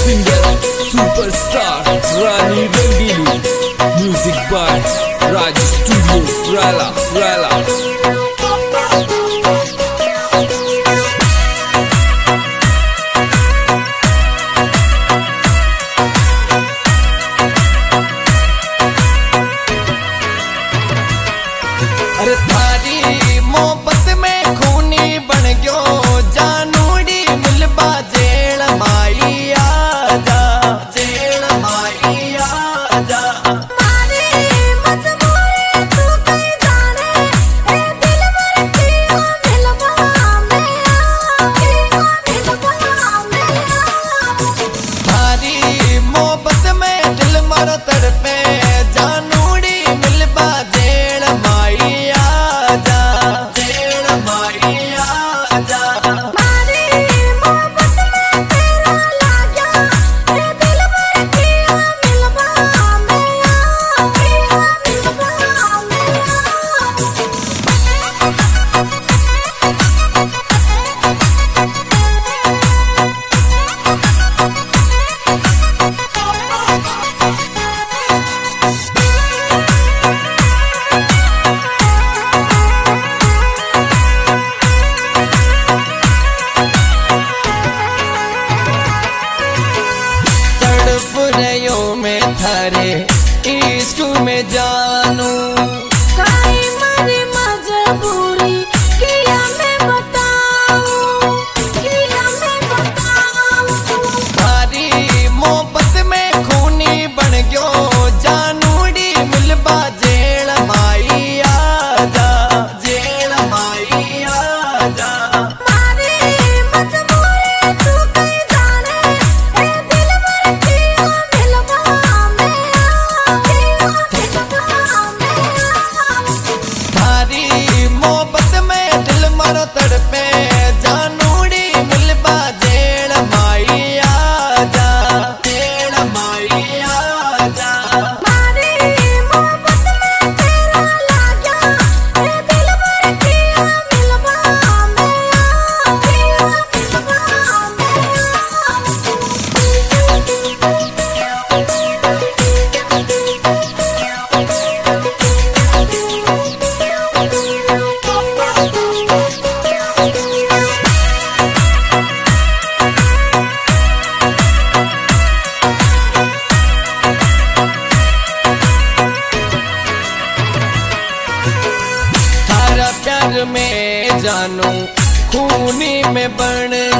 Singer superstar Rani Rangili, music by Raj studio राला राला। अरे थारी मोहब्बत में खूनी बन गयो जानूड़ी मिलबा जेल माई आजा, जेल माई आजा। थारी मोहब्बत में दिल मर तड़पे जानूड़ी मिलबा जेल माई आजा, जेल माई आजा। तड़प में थारे इश्क में जानू काई मरी मजबूरी किया मैं बताऊं, किया मैं बताऊं। थारी मोहब्बत में खूनी बन गयो जानूड़ी मिलबा जेल माई आजा, जेल माई आजा। तड़पे जानूड़ी मिलबा जेल माई आजा, जेल माई आजा। प्यार में जानू खूनी में बन